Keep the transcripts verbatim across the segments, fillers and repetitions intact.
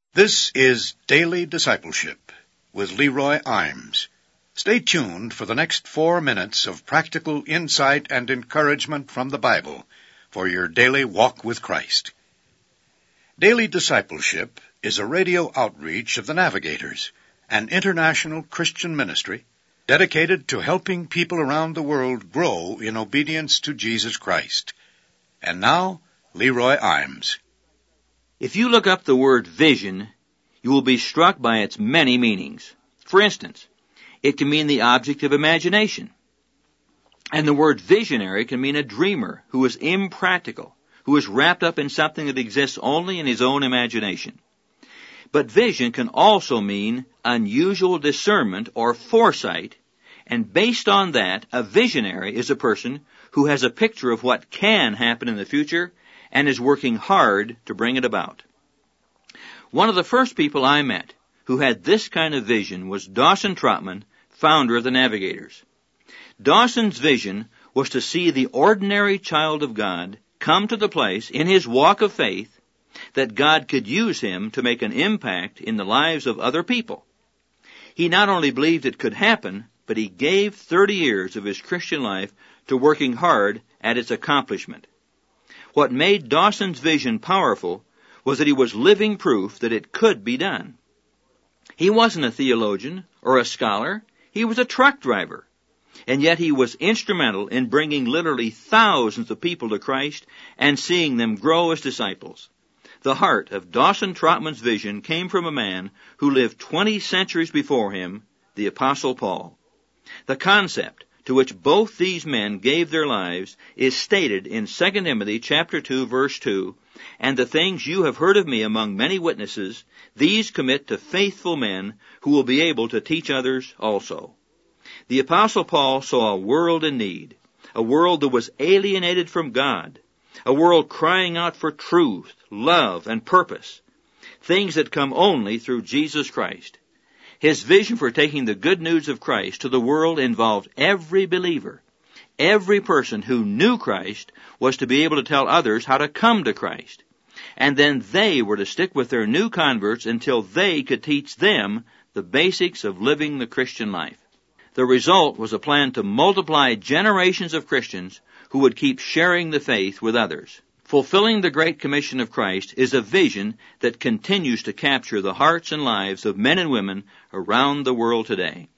This is Daily Discipleship with Leroy Imes. Stay tuned for the next four minutes of practical insight and encouragement from the Bible for your daily walk with Christ. Daily Discipleship is a radio outreach of the Navigators, an international Christian ministry dedicated to helping people around the world grow in obedience to Jesus Christ. And now, Leroy Imes. If you look up the word vision, you will be struck by its many meanings. For instance, it can mean the object of imagination. And the word visionary can mean a dreamer who is impractical, who is wrapped up in something that exists only in his own imagination. But vision can also mean unusual discernment or foresight, and based on that, a visionary is a person who has a picture of what can happen in the future and is working hard to bring it about. One of the first people I met who had this kind of vision was Dawson Trotman, founder of the Navigators. Dawson's vision was to see the ordinary child of God come to the place in his walk of faith that God could use him to make an impact in the lives of other people. He not only believed it could happen, but he gave thirty years of his Christian life to working hard at its accomplishment. What made Dawson's vision powerful was that he was living proof that it could be done. He wasn't a theologian or a scholar. He was a truck driver. And yet he was instrumental in bringing literally thousands of people to Christ and seeing them grow as disciples. The heart of Dawson Trotman's vision came from a man who lived twenty centuries before him, the Apostle Paul. The concept to which both these men gave their lives is stated in Second Timothy chapter two, verse two, "And the things you have heard of me among many witnesses, these commit to faithful men who will be able to teach others also." The Apostle Paul saw a world in need, a world that was alienated from God, a world crying out for truth, love, and purpose, things that come only through Jesus Christ. His vision for taking the good news of Christ to the world involved every believer. Every person who knew Christ was to be able to tell others how to come to Christ. And then they were to stick with their new converts until they could teach them the basics of living the Christian life. The result was a plan to multiply generations of Christians who would keep sharing the faith with others. Fulfilling the Great Commission of Christ is a vision that continues to capture the hearts and lives of men and women around the world today.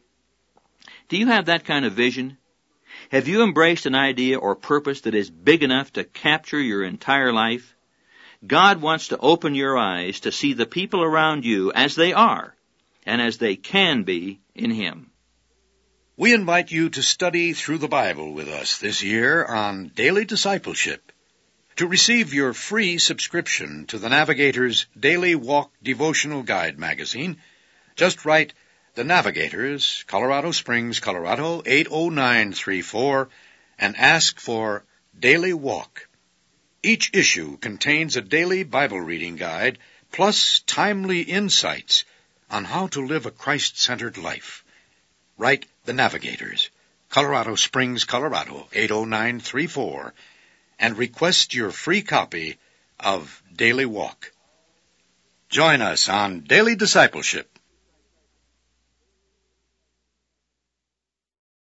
Do you have that kind of vision? Have you embraced an idea or purpose that is big enough to capture your entire life? God wants to open your eyes to see the people around you as they are and as they can be in Him. We invite you to study through the Bible with us this year on Daily Discipleship. To receive your free subscription to the Navigators Daily Walk Devotional Guide magazine, just write The Navigators, Colorado Springs, Colorado eight oh nine three four, and ask for Daily Walk. Each issue contains a daily Bible reading guide, plus timely insights on how to live a Christ-centered life. Write The Navigators, Colorado Springs, Colorado eight oh nine three four, and request your free copy of Daily Walk. Join us on Daily Discipleship